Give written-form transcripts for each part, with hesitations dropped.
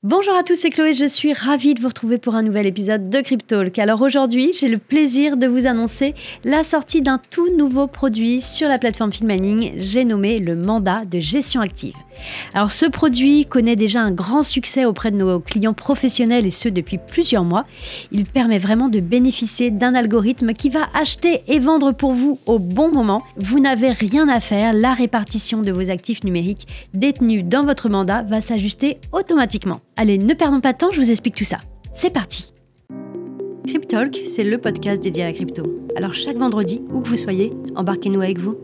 Bonjour à tous, c'est Chloé, je suis ravie de vous retrouver pour un nouvel épisode de Cryptalk. Alors aujourd'hui, j'ai le plaisir de vous annoncer la sortie d'un tout nouveau produit sur la plateforme Filmaning, j'ai nommé le mandat de gestion active. Alors ce produit connaît déjà un grand succès auprès de nos clients professionnels et ce depuis plusieurs mois. Il permet vraiment de bénéficier d'un algorithme qui va acheter et vendre pour vous au bon moment. Vous n'avez rien à faire, la répartition de vos actifs numériques détenus dans votre mandat va s'ajuster automatiquement. Allez, ne perdons pas de temps, je vous explique tout ça. C'est parti! Cryptalk, c'est le podcast dédié à la crypto. Alors chaque vendredi, où que vous soyez, embarquez-nous avec vous.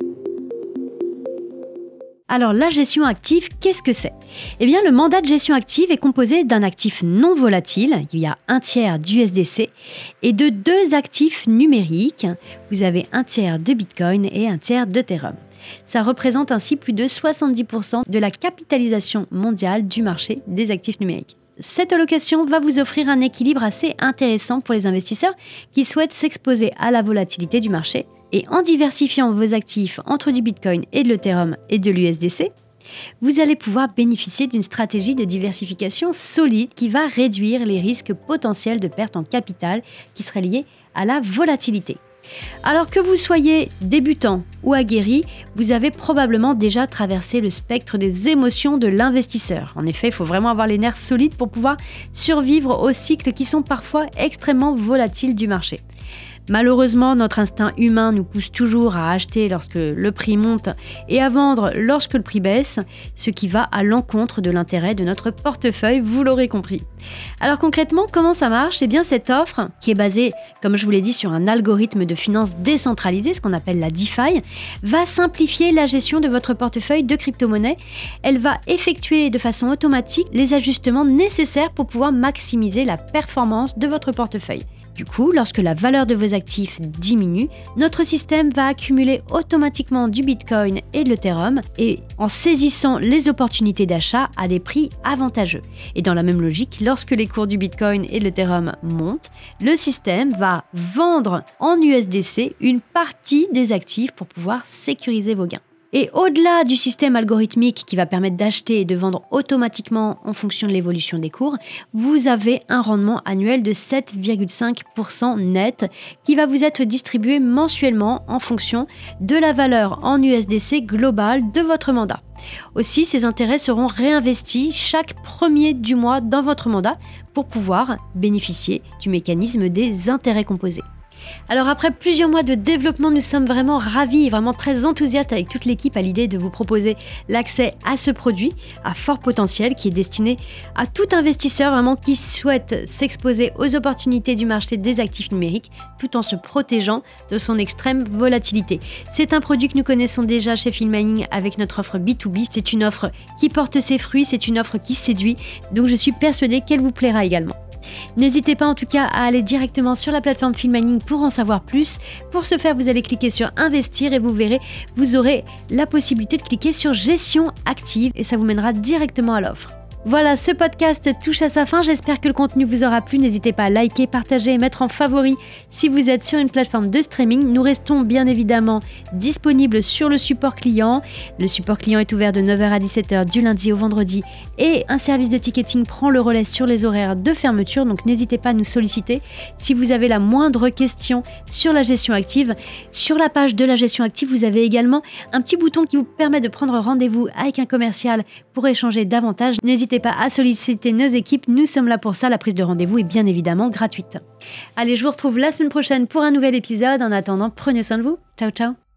Alors la gestion active, qu'est-ce que c'est ? Eh bien le mandat de gestion active est composé d'un actif non volatile, il y a un tiers d'USDC, et de deux actifs numériques, vous avez un tiers de Bitcoin et un tiers d'Ethereum. Ça représente ainsi plus de 70% de la capitalisation mondiale du marché des actifs numériques. Cette allocation va vous offrir un équilibre assez intéressant pour les investisseurs qui souhaitent s'exposer à la volatilité du marché. Et en diversifiant vos actifs entre du Bitcoin et de l'Ethereum et de l'USDC, vous allez pouvoir bénéficier d'une stratégie de diversification solide qui va réduire les risques potentiels de perte en capital qui seraient liés à la volatilité. Alors que vous soyez débutant ou aguerri, vous avez probablement déjà traversé le spectre des émotions de l'investisseur. En effet, il faut vraiment avoir les nerfs solides pour pouvoir survivre aux cycles qui sont parfois extrêmement volatiles du marché. Malheureusement, notre instinct humain nous pousse toujours à acheter lorsque le prix monte et à vendre lorsque le prix baisse, ce qui va à l'encontre de l'intérêt de notre portefeuille, vous l'aurez compris. Alors concrètement, comment ça marche ? Eh bien cette offre, qui est basée, comme je vous l'ai dit, sur un algorithme de finance décentralisé, ce qu'on appelle la DeFi, va simplifier la gestion de votre portefeuille de crypto-monnaies. Elle va effectuer de façon automatique les ajustements nécessaires pour pouvoir maximiser la performance de votre portefeuille. Du coup, lorsque la valeur de vos actifs diminue, notre système va accumuler automatiquement du Bitcoin et de l'Ethereum et en saisissant les opportunités d'achat à des prix avantageux. Et dans la même logique, lorsque les cours du Bitcoin et de l'Ethereum montent, le système va vendre en USDC une partie des actifs pour pouvoir sécuriser vos gains. Et au-delà du système algorithmique qui va permettre d'acheter et de vendre automatiquement en fonction de l'évolution des cours, vous avez un rendement annuel de 7,5% net qui va vous être distribué mensuellement en fonction de la valeur en USDC globale de votre mandat. Aussi, ces intérêts seront réinvestis chaque premier du mois dans votre mandat pour pouvoir bénéficier du mécanisme des intérêts composés. Alors après plusieurs mois de développement, nous sommes vraiment ravis et vraiment très enthousiastes avec toute l'équipe à l'idée de vous proposer l'accès à ce produit à fort potentiel qui est destiné à tout investisseur vraiment qui souhaite s'exposer aux opportunités du marché des actifs numériques tout en se protégeant de son extrême volatilité. C'est un produit que nous connaissons déjà chez Filmaning avec notre offre B2B. C'est une offre qui porte ses fruits, c'est une offre qui séduit, donc je suis persuadée qu'elle vous plaira également. N'hésitez pas en tout cas à aller directement sur la plateforme Filmaning pour en savoir plus. Pour ce faire, vous allez cliquer sur Investir et vous verrez, vous aurez la possibilité de cliquer sur Gestion active et ça vous mènera directement à l'offre. Voilà, ce podcast touche à sa fin. J'espère que le contenu vous aura plu. N'hésitez pas à liker, partager et mettre en favori si vous êtes sur une plateforme de streaming. Nous restons bien évidemment disponibles sur le support client. Le support client est ouvert de 9h à 17h du lundi au vendredi et un service de ticketing prend le relais sur les horaires de fermeture. Donc n'hésitez pas à nous solliciter si vous avez la moindre question sur la gestion active. Sur la page de la gestion active, vous avez également un petit bouton qui vous permet de prendre rendez-vous avec un commercial pour échanger davantage. N'hésitez pas à solliciter nos équipes, nous sommes là pour ça, la prise de rendez-vous est bien évidemment gratuite. Allez, je vous retrouve la semaine prochaine pour un nouvel épisode. En attendant, prenez soin de vous. Ciao, ciao.